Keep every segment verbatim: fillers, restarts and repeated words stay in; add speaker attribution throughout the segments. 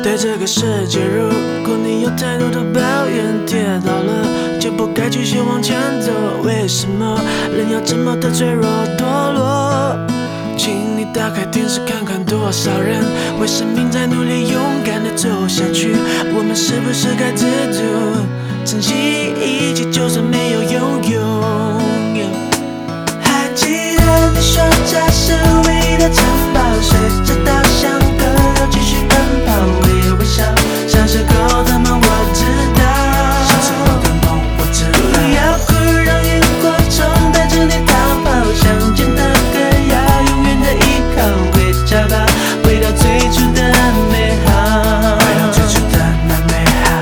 Speaker 1: 对这个世界，如果你有太多的抱怨，跌倒了就不该继续往前走。为什么人要这么的脆弱堕落？请你打开电视看看，多少人为生命在努力，勇敢的走下去。我们是不是该知足，珍惜一切，就算没有拥有？还记得你说这是唯一的城堡，随着稻香河流继续奔跑，微微笑，小时候的梦我知道，小时候的梦我知道。不要哭，让萤火虫带着你逃跑，想见的歌要永远的依靠，回家吧，回到最初的美好，回到最初的那美好。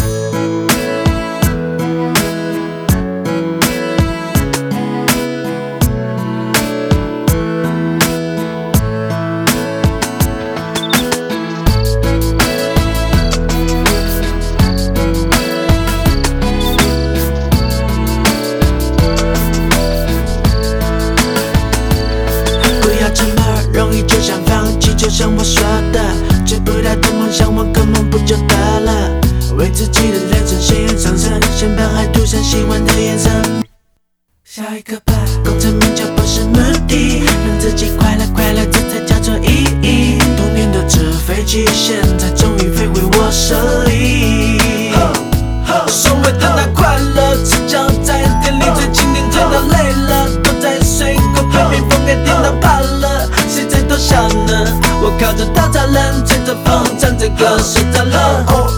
Speaker 1: 就想放弃，就像我说的，追不到的梦想，我根本不就得了？为自己的人生鲜艳上升，先把爱涂上喜欢的颜色。下一个吧，功成名就不是目的，让自己快乐快乐，这才叫做意义。童年的纸飞机，现在终于飞回我手里。所谓的那快乐，赤脚在店里最经典，甜到累了，躲在水沟被冰封给电到怕了。谁在偷笑呢？我靠着稻草人，吹着风，唱着歌，睡着了。